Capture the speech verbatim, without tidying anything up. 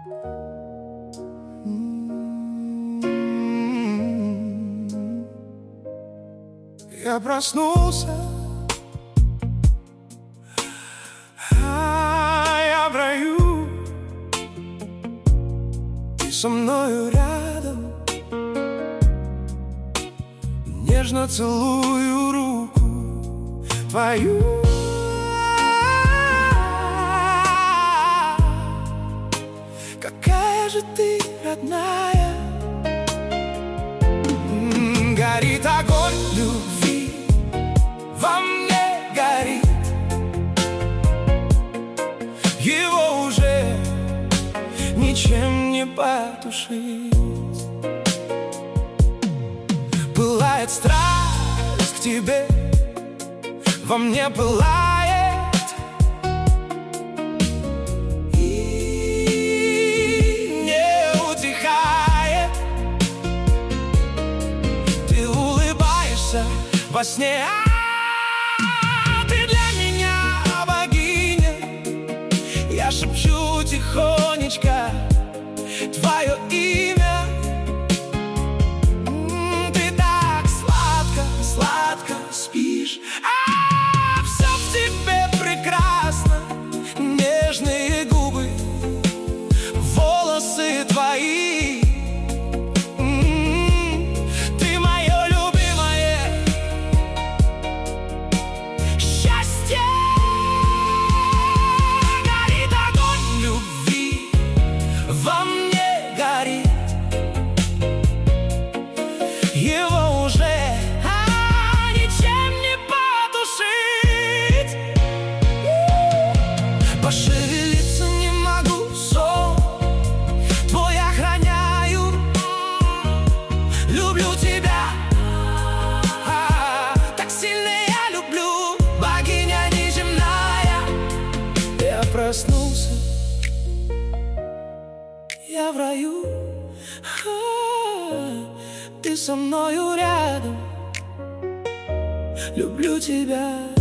Я проснулся, а я в раю. Ты со мною рядом, нежно целую руку твою. Какая же ты родная. М-м, горит огонь любви, во мне горит. Его уже ничем не потушить. Пылает страсть к тебе, во мне пылает, и не утихает. Ты улыбаешься во сне, а ты для меня богиня. Я шепчу тихонечко твое имя. Ты так сладко, сладко спишь, а все в тебе прекрасно. Нежные губы, волосы твои. Ты мое любимое счастье. Горит огонь любви, во мне горит. Его уже а, ничем не потушить. Пошевелиться не могу, сон твой охраняю. Люблю тебя, а, так сильно я люблю, богиня неземная. Я проснулся, я в раю. А, ты со мною рядом, люблю тебя.